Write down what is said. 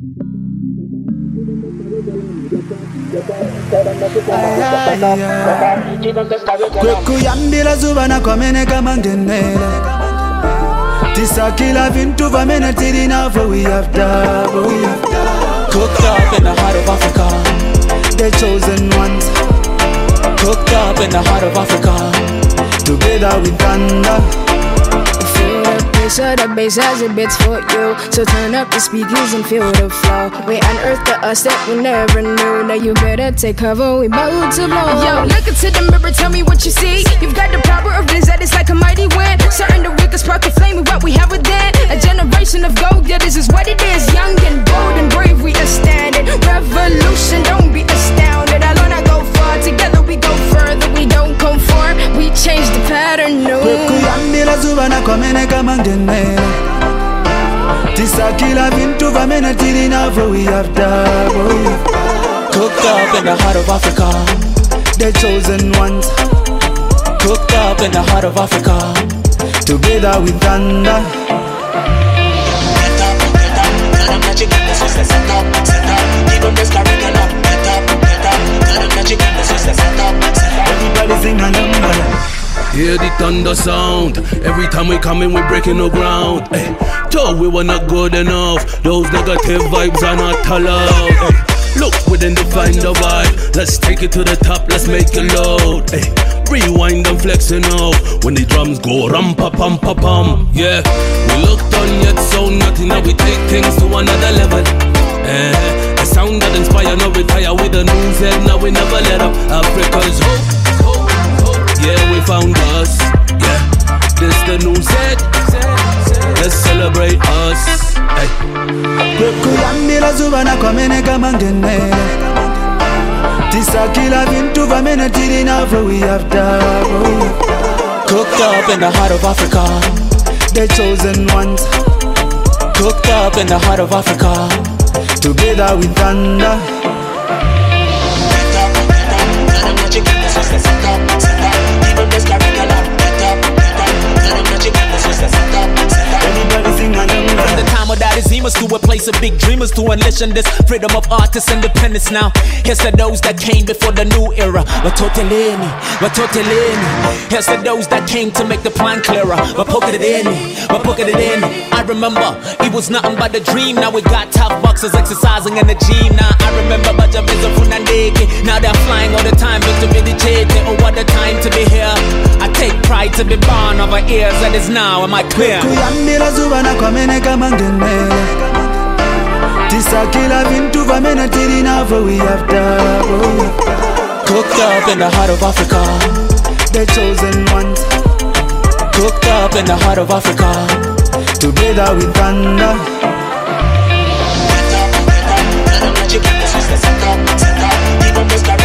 Kwekuyambila zuba na kwamene kama ngenela Tisakila vintu vamene tili navo we have double Cooked up in the heart of Africa, The chosen ones cooked up in the heart of Africa. Together we thunder Feel the bass of the bass as it beats for you. So turn up the speakers and feel the flow. We unearthed the us that we never knew. Now you better take cover, we about to blow. Yo, look into the mirror, tell me what you see. You've got the power of this, that is like a mighty wind. Certain the weakest spark a flame with what we have within. A generation of go-getters is what it is. Young and bold and brave, we are standing. Revolution, don't be astounded. Alone I go far, together we go further. We don't conform, we change the pattern, no. Kwekuyambila zuba na kwamene kama ngenela Tisakila vintu vamene tili navo we have double Cooked up in the heart of Africa, The chosen ones cooked up in the heart of Africa. Together we thunder Everybody sing a number Hear the thunder sound. Every time we come in, we breaking the ground. Hey, Joe, we were not good enough. Those negative vibes are not allowed. Hey, look, we didn't define the vibe. Let's take it to the top, let's make it loud. Hey, rewind and flexing out. When the drums go rum pa pum pa pum. Yeah, we look done yet so nothing. Now we take things to another level. The sound that inspire, no retire with the news head. Now we never let up. Africa's hope. Yeah, we found us. Yeah, this the new set. Let's celebrate us. Hey. Kwekuyambila zuba na kwamene kama ngenela Tisakila vintu vamene tili navo we have double Cooked up in the heart of Africa, The chosen ones cooked up in the heart of Africa. Together we thunder Everybody sing a number From the time of Dadazimas to a place of big dreamers to unleashing this freedom of artists independence now. Here's to those that came before the new era. Watoteleni. Here's to those that came to make the plan clearer. I remember it was nothing but a dream. Now we got top boxers exercising in the gym. Now I remember Bajabiza Funandeke. Now they're flying all the time. Oh, what a time to be here. I take pride to be born of our ears. That is now, am I clear? Kuyambila zuba na kwamene kama ngenela Tisakila vintu vamene tili navo we have double Cooked up in the heart of Africa, The chosen ones cooked up in the heart of Africa. Together we thunder Even